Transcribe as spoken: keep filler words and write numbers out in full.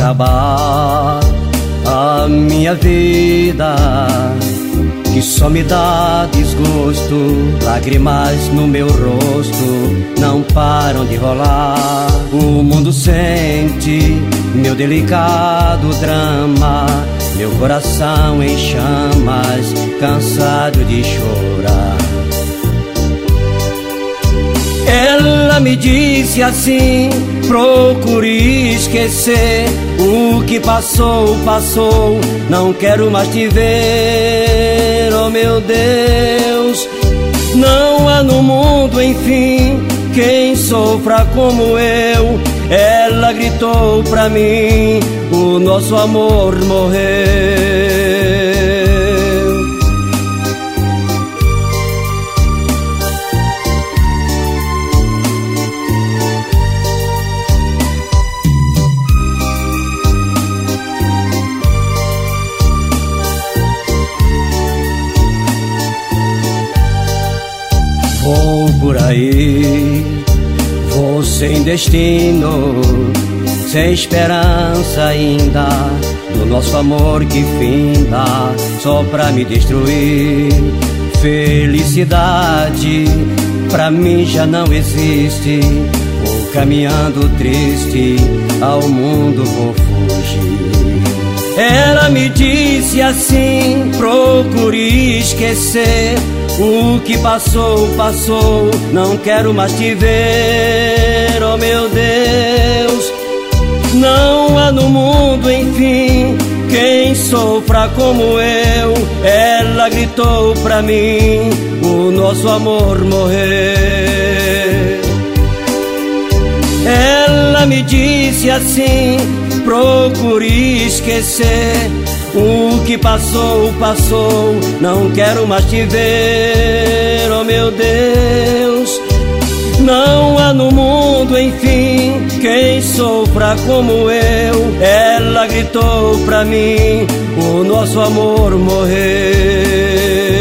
acabar a minha vida, que só me dá desgosto. Lágrimas no meu rosto não param de rolar. O mundo sente meu delicado drama, meu coração em chamas, cansado de chorar. Ela me disse assim: procure esquecer o que passou, passou, não quero mais te ver. Oh meu Deus, não há no mundo, enfim, quem sofra como eu. Ela gritou pra mim: o nosso amor morreu. Vou por aí, vou sem destino, sem esperança ainda do nosso amor que finda, só pra me destruir. Felicidade pra mim já não existe, vou caminhando triste, ao mundo vou fugir. Ela me disse assim: procure esquecer o que passou, passou, não quero mais te ver. Oh meu Deus, não há no mundo, enfim, quem sofra como eu. Ela gritou pra mim: o nosso amor morreu. Ela me disse assim: procure esquecer o que passou, passou, não quero mais te ver. Oh meu Deus, não há no mundo, enfim, quem sofra como eu. Ela gritou pra mim: o nosso amor morreu.